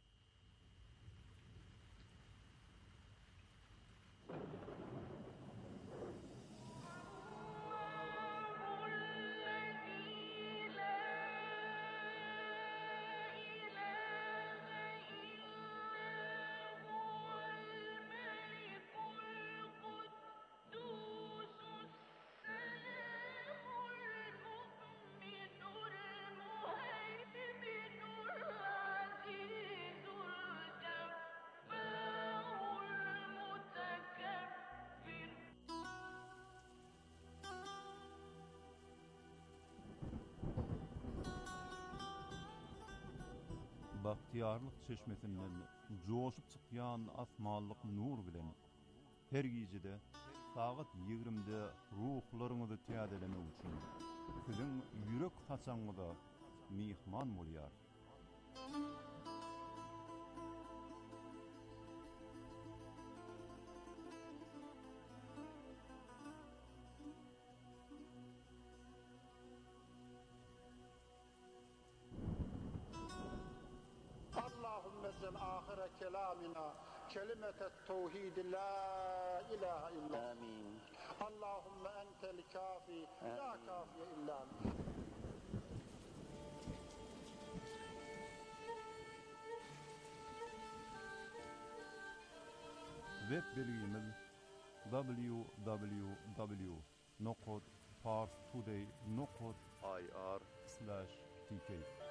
Bahtiyarlyk çeşmesinden joşup çykýan asmanlyk nur bilen her gijede saat ýigrimide ruhlaryňyzy täzelemek üçin siziň ýürek haçaňyza mihman bolýar. آخر كلامنا كلمة التوحيد لا إله إلا آمين. اللهم أنت الكافي لا كافي إلا أنت. Web bilgimiz w w w nokta parstoday nokta i r slash t k.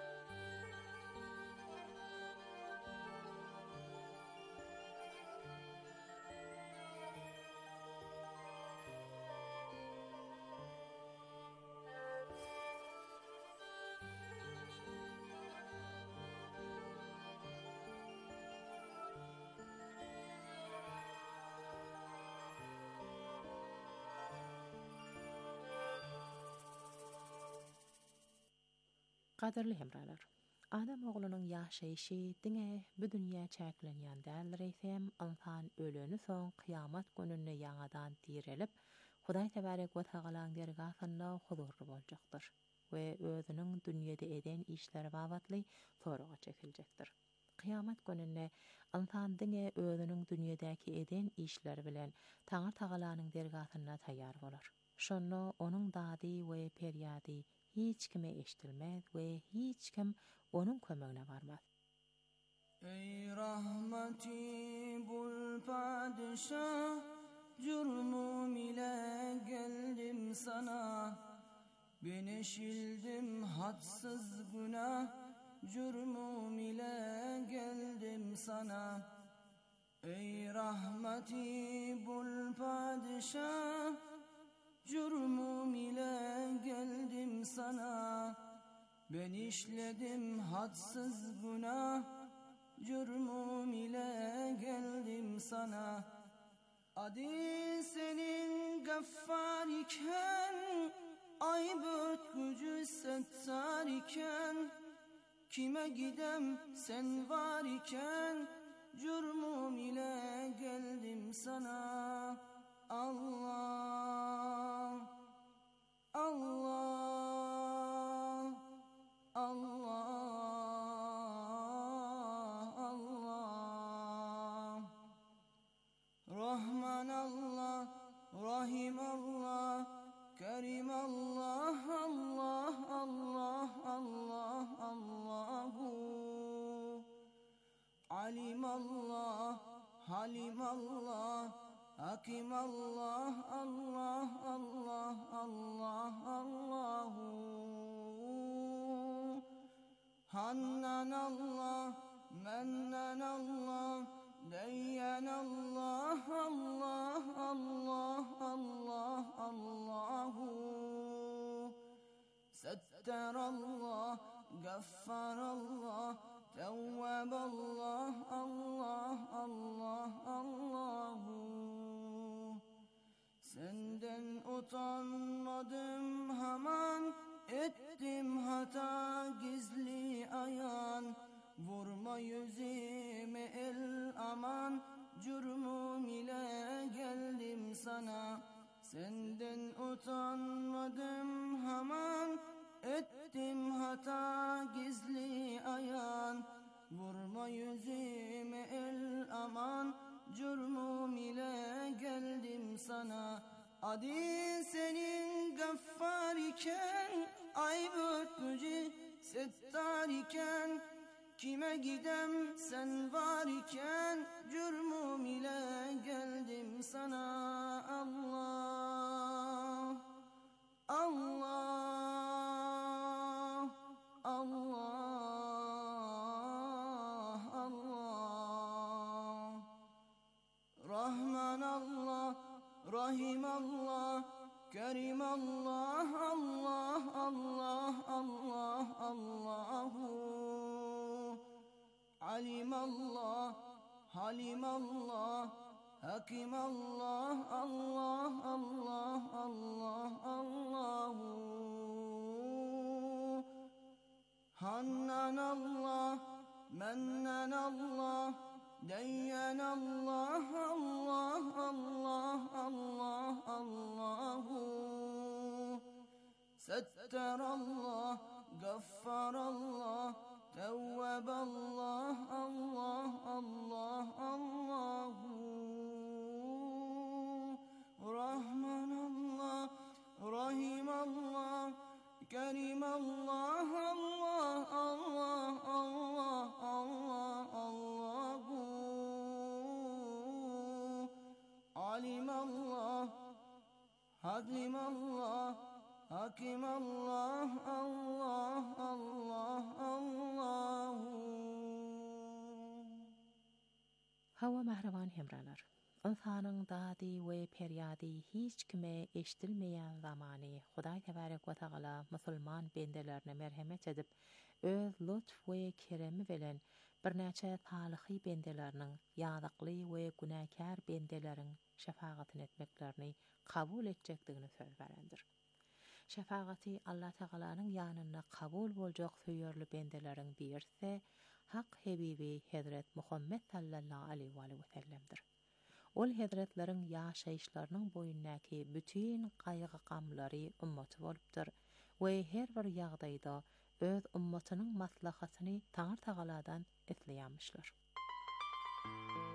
Qadirli hemralar, adam oğlunun yaşayışı diňe bu dünýä çäklenýän däldir eýsem, insan öleni soň kıyamat gününe ýaňadan dirilip, Hudaý tebarek we tagalaň dergahynda huzurly boljakdyr we özüniň dünýede eden işleri babatly soraga çekiljekdir. Kıyamat gününe insan diňe özüniň dünýedäki eden işleri bilen Taňa Tagalanyň dergahyna taýýar bolar. Şonda onuň dady we peryady hiç kime eşitilmez ve hiç kim onun kömegine varmaz. Ey rahmeti bul padişah, cürmüm ile geldim sana. Ben eşildim hadsız günah, cürmüm ile geldim sana. Ey rahmeti bul padişah, cürmüm ile geldim sana. Ben işledim hadsız günah, cürmüm ile geldim sana. Adi senin gaffar iken, ayıp örtgücü settar iken, kime gidem sen var iken, cürmüm ile geldim sana. Allah, Allah, Allah, Allah. Rahman Allah, Rahim Allah, Kerim Allah, Allah, Allah, Allah, Allahu. Alim Allah, Halim Allah, Hakim Allah, Allah, Allah, Allah, Allahu. Hannan Allah, Mennan Allah, دين الله الله الله الله الله ستر الله غفر الله تواب الله الله الله الله senden utanmadım haman ettim hata gizli ayan vurma yüzüme el aman cürmüm ile geldim sana senden utanmadım haman ettim hata gizli ayan vurma yüzüme el aman cürmüm ile geldim sana adi senin gaffar iken ayıp örtmüci settar iken kime gidem sen var iken cürmüm ile geldim sana Allah Allah Allah Allah Rahman Allah Rahim Allah Kerim Allah Allah Allah Allah Allahu Alim Allah Halim Allah Hakim Allah Allah Allah Allah Allahu Hannan Allah Mennan Allah Dayyan Allah Allah Allah Allah Allahu Settar Allah Gaffar Allah Tevvab Allah Allah Allah Allahu Rahman Allah Rahim Allah Kerim Allah Allah Allah Allah Allah Allahu Alim Allah Hakim Allah Hakim Allah Allah Allah Allahu Hava mahravan hemralar. İnsanın dadi ve peryadi hiç kime eşitilmeyen zamanı Huday Tebarek ve Teala musulman bendelerine merhamet edip öz lütf ve keremi bilen bir neçe talihi bendelerinin yadıklı ve günahkar bendelerin şefaatini etmeklerini kabul edecekliğini söz verendir. Şefaati Allah Teala'nın yanına kabul bolacak söyörlü bendelerin birse Hak Habibi Hazret Muhammed sallallahu aleyhi ve sellem'dir. Ol Hazretlerin yaşayışlarının boyundaki bütün qaygı qamları ümmeti bolupdyr ve her bir ýagdaýda öz ummatynyň maslahatyny Taňar Tagaladan etleýänmişler.